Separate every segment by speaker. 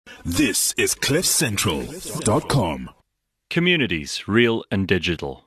Speaker 1: This is CliffCentral.com.
Speaker 2: Communities, real and digital.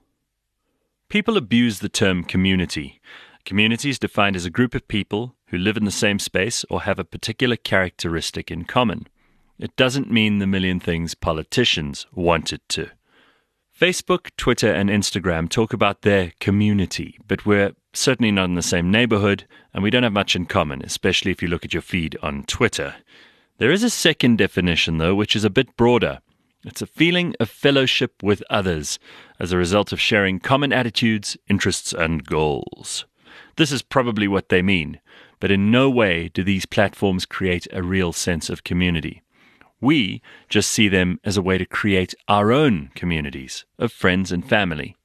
Speaker 2: People abuse the term community. Community is defined as a group of people who live in the same space or have a particular characteristic in common. It doesn't mean the million things politicians want it to. Facebook, Twitter, and Instagram talk about their community, but we're certainly not in the same neighborhood, and we don't have much in common, especially if you look at your feed on Twitter. There is a second definition, though, which is a bit broader. It's a feeling of fellowship with others as a result of sharing common attitudes, interests, and goals. This is probably what they mean, but in no way do these platforms create a real sense of community. We just see them as a way to create our own communities of friends and family.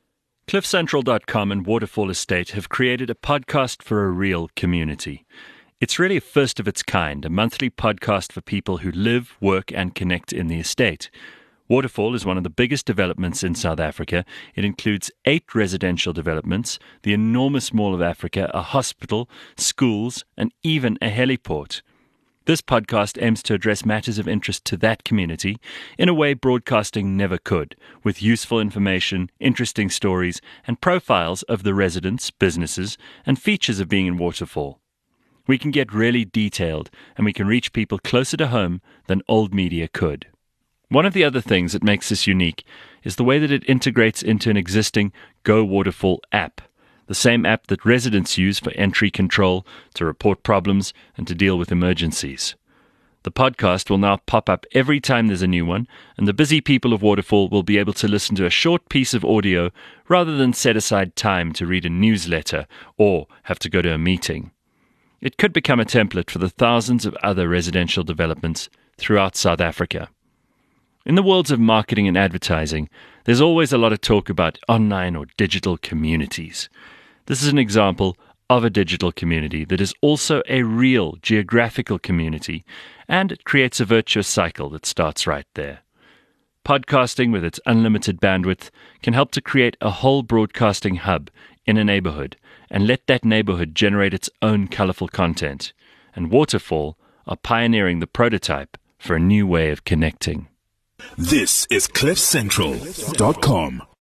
Speaker 2: CliffCentral.com and Waterfall Estate have created a podcast for a real community. It's really a first of its kind, a monthly podcast for people who live, work, and connect in the estate. Waterfall is one of the biggest developments in South Africa. It includes 8 residential developments, the enormous Mall of Africa, a hospital, schools, and even a heliport. This podcast aims to address matters of interest to that community in a way broadcasting never could, with useful information, interesting stories, and profiles of the residents, businesses, and features of being in Waterfall. We can get really detailed, and we can reach people closer to home than old media could. One of the other things that makes this unique is the way that it integrates into an existing Go Waterfall app, the same app that residents use for entry control, to report problems, and to deal with emergencies. The podcast will now pop up every time there's a new one, and the busy people of Waterfall will be able to listen to a short piece of audio rather than set aside time to read a newsletter or have to go to a meeting. It could become a template for the thousands of other residential developments throughout South Africa. In the worlds of marketing and advertising, there's always a lot of talk about online or digital communities. This is an example of a digital community that is also a real geographical community, and it creates a virtuous cycle that starts right there. Podcasting, with its unlimited bandwidth, can help to create a whole broadcasting hub in a neighborhood and let that neighborhood generate its own colorful content. And Waterfall are pioneering the prototype for a new way of connecting.
Speaker 1: This is CliffCentral.com.